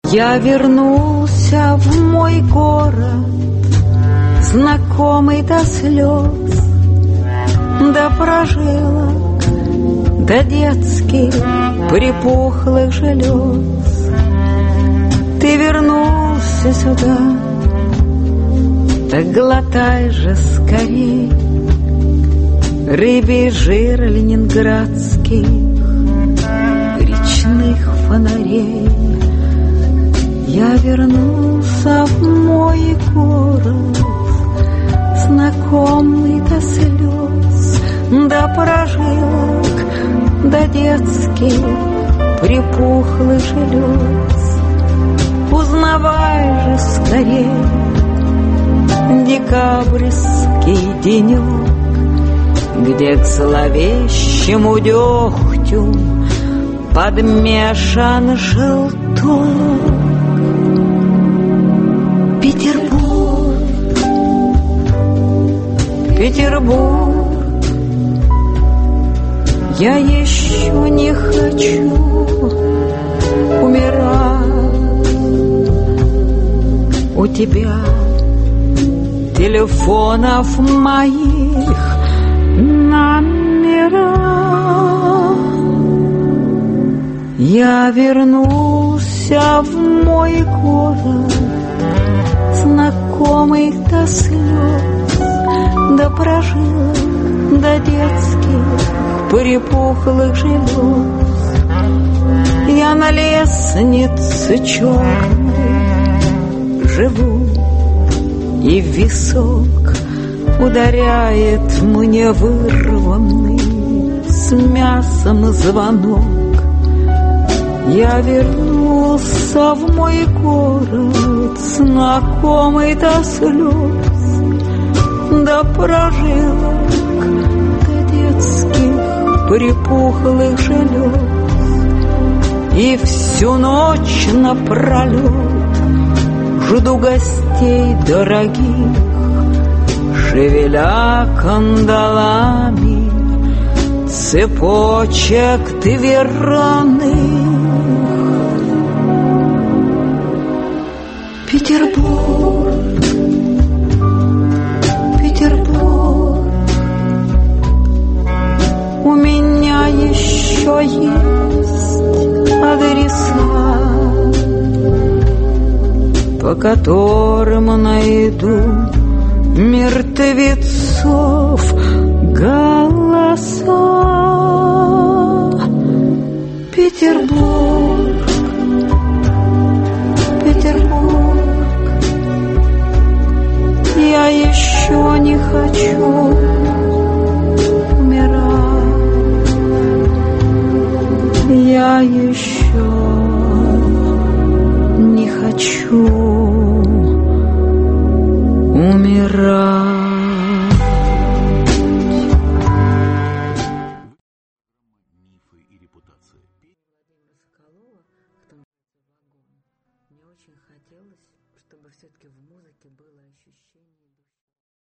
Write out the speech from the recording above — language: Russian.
Я вернулся в мой город, знакомый до слез, до прожилок, до детских припухлых желез. Ты вернулся сюда, так глотай же скорей рыбий жир ленинградских речных фонарей. Я вернулся в мой город, знакомый до слез, до прожилок, до детских припухлых желез. Узнавай же скорей декабрьский денек, где к зловещему дегтю подмешан желток. Петербург, Петербург, я еще не хочу умирать. У тебя телефонов моих номера. Я вернулся в мой город, знакомый до слез, до прожилок, до детских припухлых желез. Я на лестнице черной живу, и в висок ударяет мне вырванный с мясом звонок. Я вернулся в мой город, знакомый до слез, до прожилок, до детских припухлых желез. И всю ночь напролет жду гостей дорогих, шевеля кандалами цепочек дверных. Петербург, Петербург, у меня еще есть адреса, по которым найду мертвецов голоса. Петербург, Петербург, я еще не хочу умирать. Я еще не хочу умирать. Мне очень хотелось, чтобы все-таки в музыке было ощущение